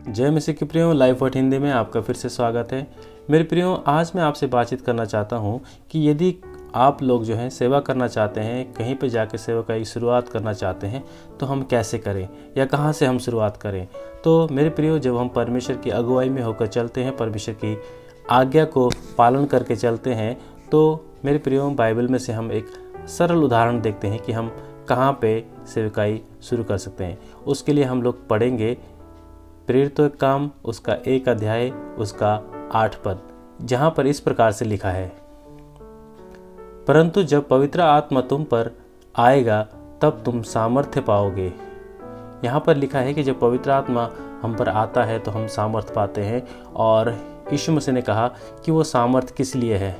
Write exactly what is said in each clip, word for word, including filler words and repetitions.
जय मसीह के प्रियो, लाइफ वर्ड हिंदी में आपका फिर से स्वागत है। मेरे प्रियो, आज मैं आपसे बातचीत करना चाहता हूँ कि यदि आप लोग जो हैं सेवा करना चाहते हैं, कहीं पे जाके सेवा की शुरुआत करना चाहते हैं, तो हम कैसे करें या कहाँ से हम शुरुआत करें। तो मेरे प्रियो, जब हम परमेश्वर की अगुवाई में होकर चलते हैं, परमेश्वर की आज्ञा को पालन करके चलते हैं, तो मेरे प्रियो बाइबल में से हम एक सरल उदाहरण देखते हैं कि हम कहाँ पे सेवकाई शुरू कर सकते हैं। उसके लिए हम लोग पढ़ेंगे प्रेरितों के काम उसका एक अध्याय उसका आठ पद, जहाँ पर इस प्रकार से लिखा है, परंतु जब पवित्र आत्मा तुम पर आएगा तब तुम सामर्थ्य पाओगे। यहाँ पर लिखा है कि जब पवित्र आत्मा हम पर आता है तो हम सामर्थ्य पाते हैं। और यीशु मसीह ने कहा कि वो सामर्थ्य किस लिए है।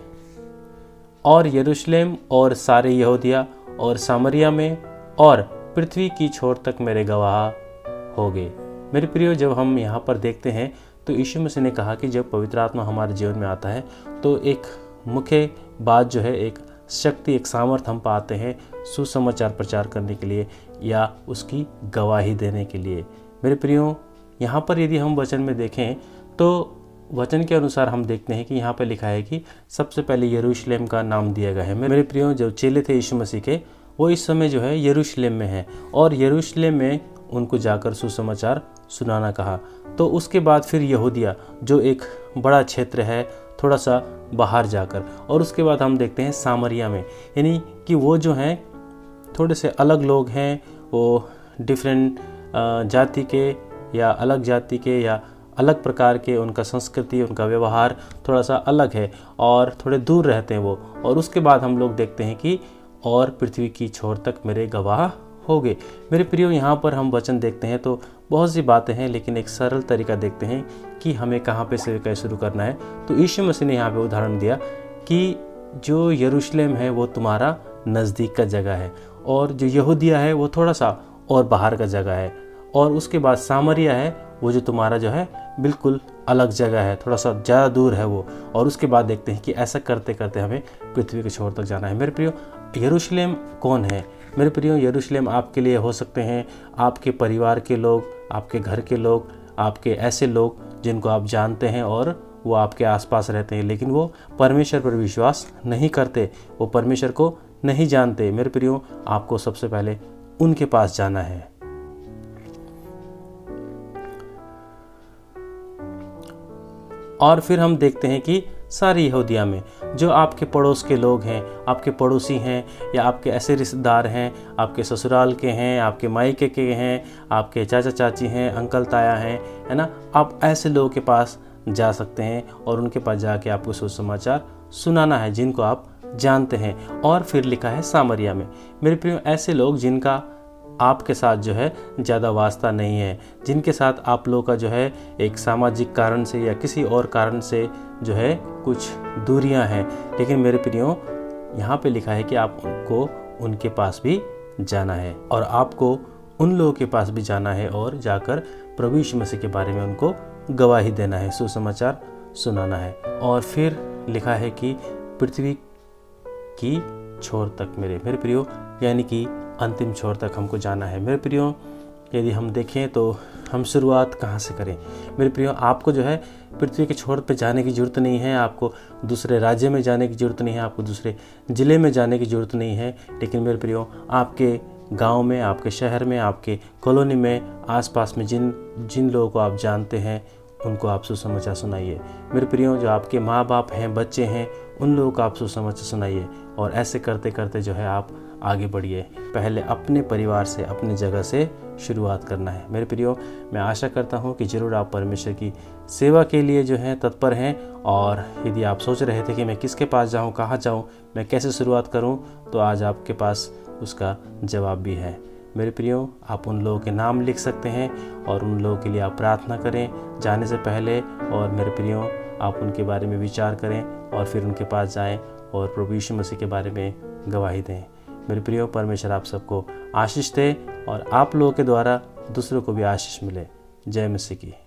और यरूशलेम और सारे यहूदिया और सामरिया में और पृथ्वी की छोर तक मेरे गवाह होगे। मेरे प्रियो, जब हम यहाँ पर देखते हैं तो यीशु मसीह ने कहा कि जब पवित्र आत्मा हमारे जीवन में आता है तो एक मुख्य बात जो है, एक शक्ति, एक सामर्थ्य हम पाते हैं सुसमाचार प्रचार करने के लिए या उसकी गवाही देने के लिए। मेरे प्रियो, यहाँ पर यदि हम वचन में देखें तो वचन के अनुसार हम देखते हैं कि यहाँ पर लिखा है कि सबसे पहले यरूशलेम का नाम दिया गया है। मेरे प्रियो, जो चेले थे यीशु मसीह के, वो इस समय जो है यरूशलेम में है और यरूशलेम में उनको जाकर सुसमाचार सुनाना कहा। तो उसके बाद फिर यहूदिया, जो एक बड़ा क्षेत्र है थोड़ा सा बाहर जाकर, और उसके बाद हम देखते हैं सामरिया में, यानी कि वो जो हैं थोड़े से अलग लोग हैं, वो डिफरेंट जाति के या अलग जाति के या अलग प्रकार के, उनका संस्कृति, उनका व्यवहार थोड़ा सा अलग है और थोड़े दूर रहते हैं वो। और उसके बाद हम लोग देखते हैं कि और पृथ्वी की छोर तक मेरे गवाह हो गए। मेरे प्रियो, यहाँ पर हम वचन देखते हैं तो बहुत सी बातें हैं, लेकिन एक सरल तरीका देखते हैं कि हमें कहाँ पे सेवा शुरू करना है। तो यीशु मसीह ने यहाँ पे उदाहरण दिया कि जो यरूशलेम है वो तुम्हारा नज़दीक का जगह है, और जो यहूदिया है वो थोड़ा सा और बाहर का जगह है, और उसके बाद सामरिया है वो जो तुम्हारा जो है बिल्कुल अलग जगह है, थोड़ा सा ज़्यादा दूर है वो। और उसके बाद देखते हैं कि ऐसा करते करते हमें पृथ्वी के छोर तक जाना है। मेरे प्रियो, यरूशलेम कौन है? मेरे प्रियो, यरूशलेम आपके लिए हो सकते हैं आपके परिवार के लोग, आपके घर के लोग, आपके ऐसे लोग जिनको आप जानते हैं और वो आपके आसपास रहते हैं, लेकिन वो परमेश्वर पर विश्वास नहीं करते, वो परमेश्वर को नहीं जानते। मेरे प्रियो, आपको सबसे पहले उनके पास जाना है। और फिर हम देखते हैं कि सारी यहूदिया में जो आपके पड़ोस के लोग हैं, आपके पड़ोसी हैं, या आपके ऐसे रिश्तेदार हैं, आपके ससुराल के हैं, आपके मायके के हैं, आपके चाचा चाची हैं, अंकल ताया हैं, है ना, आप ऐसे लोगों के पास जा सकते हैं और उनके पास जाके आपको सुसमाचार सुनाना है जिनको आप जानते हैं। और फिर लिखा है सामरिया में। मेरे प्रियो, ऐसे लोग जिनका आपके साथ जो है ज़्यादा वास्ता नहीं है, जिनके साथ आप लोगों का जो है एक सामाजिक कारण से या किसी और कारण से जो है कुछ दूरियां हैं, लेकिन मेरे प्रियो यहाँ पे लिखा है कि आप उनको उनके पास भी जाना है और आपको उन लोगों के पास भी जाना है और जाकर प्रभु यीशु मसीह के बारे में उनको गवाही देना है, सुसमाचार सुनाना है। और फिर लिखा है कि पृथ्वी की छोर तक मेरे मेरे प्रियो, यानी कि अंतिम छोर तक हमको जाना है। मेरे प्रियो, यदि हम देखें तो हम शुरुआत कहाँ से करें? मेरे प्रियो, आपको जो है पृथ्वी के छोर पे जाने की ज़रूरत नहीं है, आपको दूसरे राज्य में जाने की ज़रूरत नहीं है, आपको दूसरे ज़िले में जाने की ज़रूरत नहीं है, लेकिन मेरे प्रियो, आपके गांव में, आपके शहर में, आपके कॉलोनी में, आसपास में जिन जिन लोगों को आप जानते हैं उनको आप सुसमाचार सुनाइए। मेरे प्रियो, जो आपके माँ बाप हैं, बच्चे हैं, उन लोगों को आप सुसमाचार सुनाइए। और ऐसे करते करते जो है आप आगे बढ़िए। पहले अपने परिवार से, अपनी जगह से शुरुआत करना है। मेरे प्रियो, मैं आशा करता हूँ कि ज़रूर आप परमेश्वर की सेवा के लिए जो है तत्पर हैं। और यदि आप सोच रहे थे कि मैं किसके पास जाऊँ, कहाँ जाऊँ, मैं कैसे शुरुआत करूँ, तो आज आपके पास उसका जवाब भी है। मेरे प्रियो, आप उन लोगों के नाम लिख सकते हैं और उन लोगों के लिए आप प्रार्थना करें जाने से पहले। और मेरे प्रियो, आप उनके बारे में विचार करें और फिर उनके पास जाएं और प्रभु यीशु मसीह के बारे में गवाही दें। मेरे प्रियो, परमेश्वर आप सबको आशीष दे और आप लोगों के द्वारा दूसरों को भी आशीष मिले। जय मसीह की।